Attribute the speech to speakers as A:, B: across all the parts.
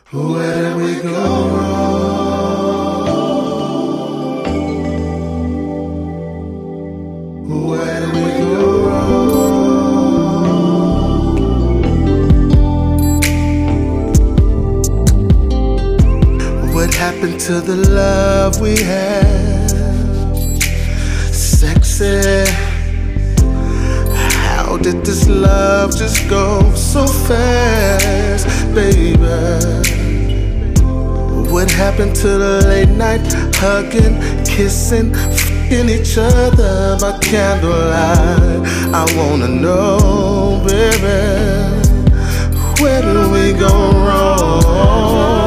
A: Where did we go wrong? Where did we go wrong? What happened to the love we had? Sexy. How did this love just go so fast, baby? What happened to the late night hugging, kissing, fucking each other by candlelight? I wanna know, baby, where did we go wrong?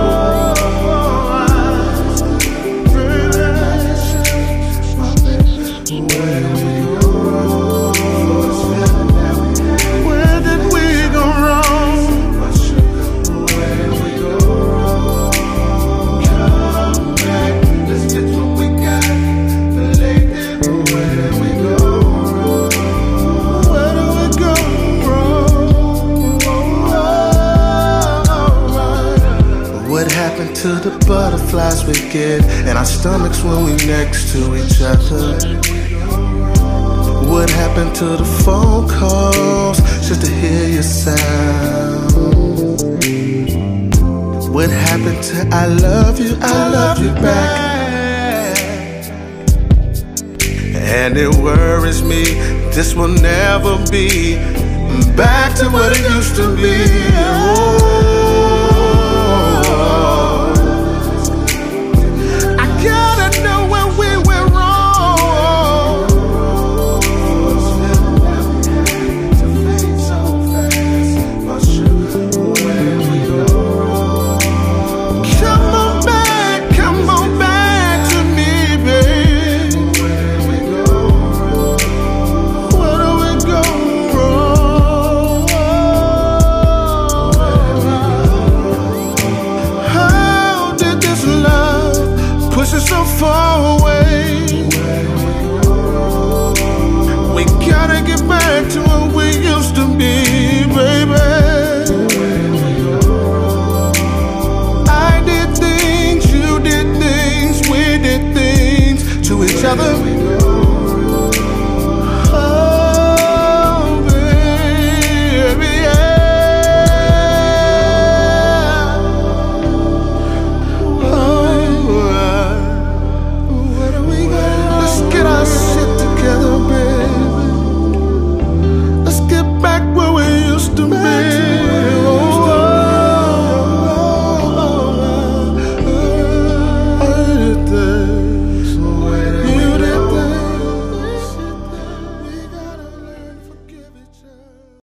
A: What happened to the butterflies we get in our stomachs when we next to each other? What happened to the phone calls just to hear your sound? What happened to I love you back? And it worries me, this will never be back to what it used to be. Oh.